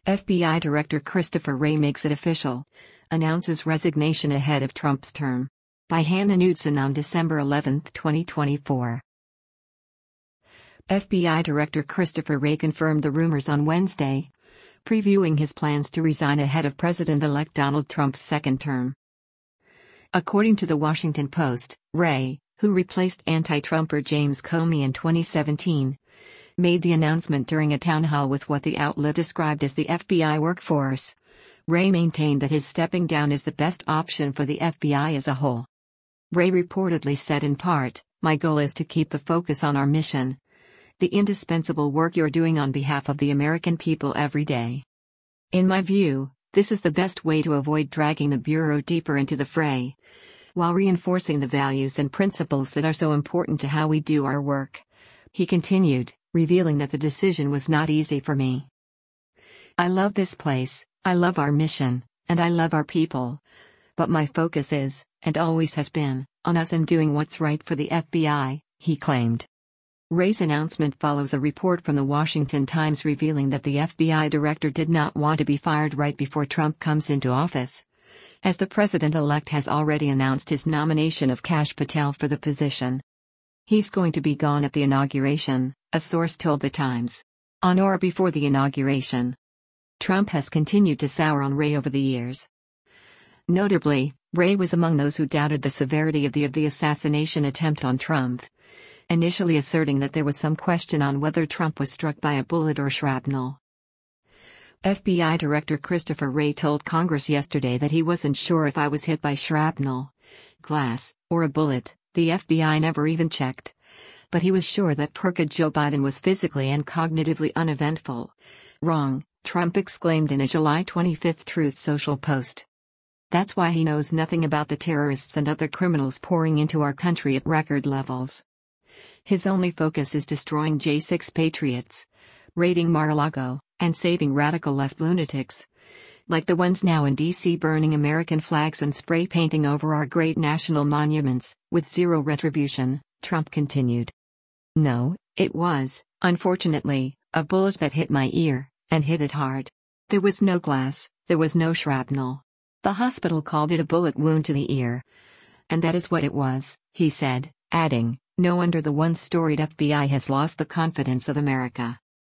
FBI Director Christopher Wray makes it official. Announces resignation ahead of Trump's term. By Hannah Knudsen on December 11, 2024. FBI Director Christopher Wray confirmed the rumors on Wednesday, previewing his plans to resign ahead of President-elect Donald Trump's second term. According to The Washington Post, Wray, who replaced anti-Trumper James Comey in 2017, made the announcement during a town hall with what the outlet described as the FBI workforce. Wray maintained that his stepping down is the best option for the FBI as a whole. Wray reportedly said in part, "My goal is to keep the focus on our mission. The indispensable work you're doing on behalf of the American people every day. In my view, this is the best way to avoid dragging the Bureau deeper into the fray, while reinforcing the values and principles that are so important to how we do our work," he continued, revealing that the decision was not easy for me. "I love this place, I love our mission, and I love our people. But my focus is, and always has been, on us and doing what's right for the FBI," he claimed. Wray's announcement follows a report from the Washington Times revealing that the FBI director did not want to be fired right before Trump comes into office, as the president-elect has already announced his nomination of Kash Patel for the position. "He's going to be gone at the inauguration," a source told the Times. On or before the inauguration. Trump has continued to sour on Wray over the years. Notably, Wray was among those who doubted the severity of the assassination attempt on Trump, initially asserting that there was some question on whether Trump was struck by a bullet or shrapnel. FBI Director Christopher Wray told Congress yesterday that he wasn't sure if I was hit by shrapnel, glass, or a bullet. The FBI never even checked. But he was sure that President Joe Biden was physically and cognitively uneventful. "Wrong," Trump exclaimed in a July 25 Truth Social post. "That's why he knows nothing about the terrorists and other criminals pouring into our country at record levels. His only focus is destroying J6 patriots, raiding Mar-a-Lago, and saving radical left lunatics, like the ones now in D.C. burning American flags and spray painting over our great national monuments, with zero retribution," Trump continued. "No, it was, unfortunately, a bullet that hit my ear, and hit it hard. There was no glass, there was no shrapnel. The hospital called it a bullet wound to the ear. And that is what it was," he said, adding, "No wonder the once storied FBI has lost the confidence of America."